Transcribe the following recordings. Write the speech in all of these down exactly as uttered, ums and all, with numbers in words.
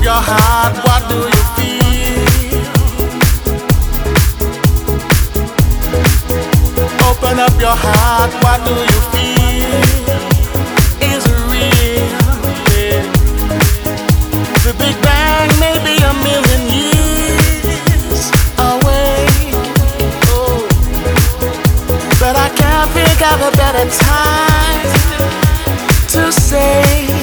your heart, what do you feel? Open up your heart, what do you feel? Is it real? Yeah. The Big Bang may be a million years away, oh, but I can't think of a better time to say,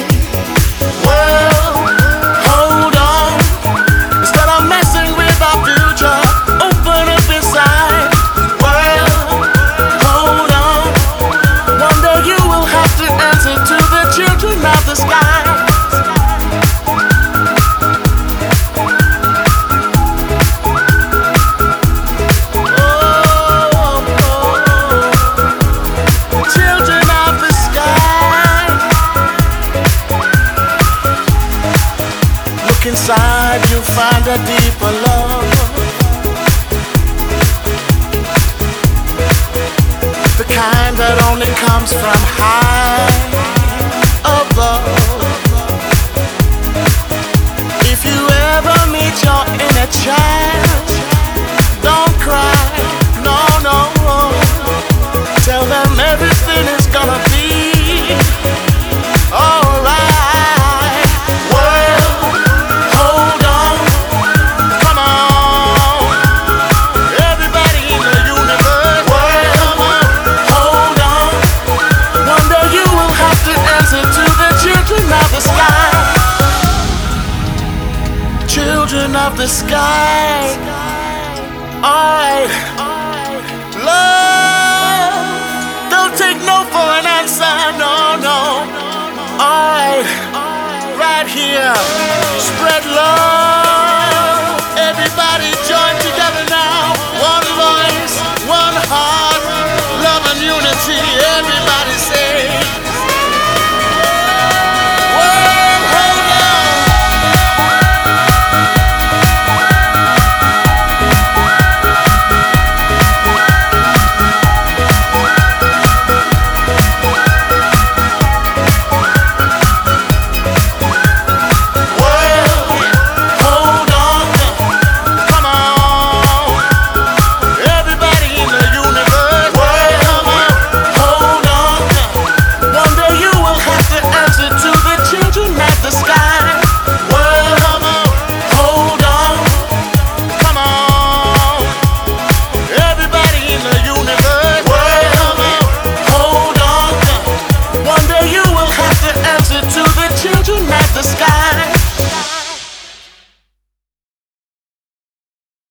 well, hold on. Instead of messing with our future, open up inside. Well, hold on. One day you will have to answer to the children of the sky. Inside you find a deeper love, the kind that only comes from high above. If you ever meet your inner child, don't cry, no, no. Tell them everything is gonna be alright. Children of the sky, alright. Love, don't take no for an answer, no, no. Alright, right here, spread love.